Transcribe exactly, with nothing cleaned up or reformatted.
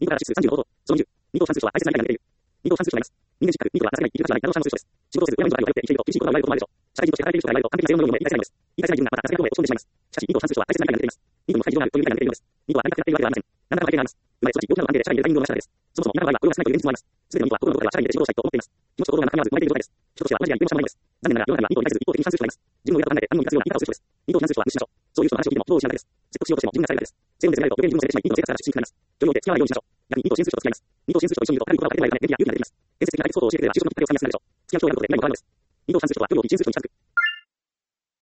にから指数さんじゅうの方法、そのにじゅう。に等算数とは排泄成りが出ている。に等算数とは言います。人間失格、にとはなされない、いる価値がない、などの数字の数です。仕事せず、親の人が言われて生きていると、厳しいことが言われることもあるでしょう。社会人として働いている人が言われると、完璧な正論のようにも言い返せないのです。言い返せない自分がまたさすがの方へ落ち込んでしまいます。しかし、に等算数とは排泄成りが出ています。にとの深い事情があるという理解が出ているのです。にとは何かやっているわけではありません。何らかの背景があります。生まれ育ち、両親の関係で社会に出るタイミングの話からです。そもそも、今の場合は雇用が少ないという現実もあります。すべてのにとは心のどこかでは社会に出て仕事をしたいと思っています。気持ちと心が中に合わず生まれている状態です。人としては同じや一定のしかもないのです。残念ながら、世の中にはにとに対する一方的に算数人がいます。自分の親と考えて何のに立つような言い方をする人です。にと算数とは無視しましょう。そういう人の話を聞いても、どう失うだけです。説得しようとしても自分がされるだけです。正論で責められると、余計に自分のせいでしまい、にとの生活から出身になります。女優で付き合わないようにしましょう。逆ににと真数詞と使います。にと真数詞と一緒にいると、あることが分かっていないため、元気や勇気が出てきます。伝説的な解決方法を教えてくれれば、就職のきっかけをつかみやすくなるでしょう。付き合う人を選ぶことで何も変わらないのです。にと算数詞とは距離を置き、真数詞とに近づく。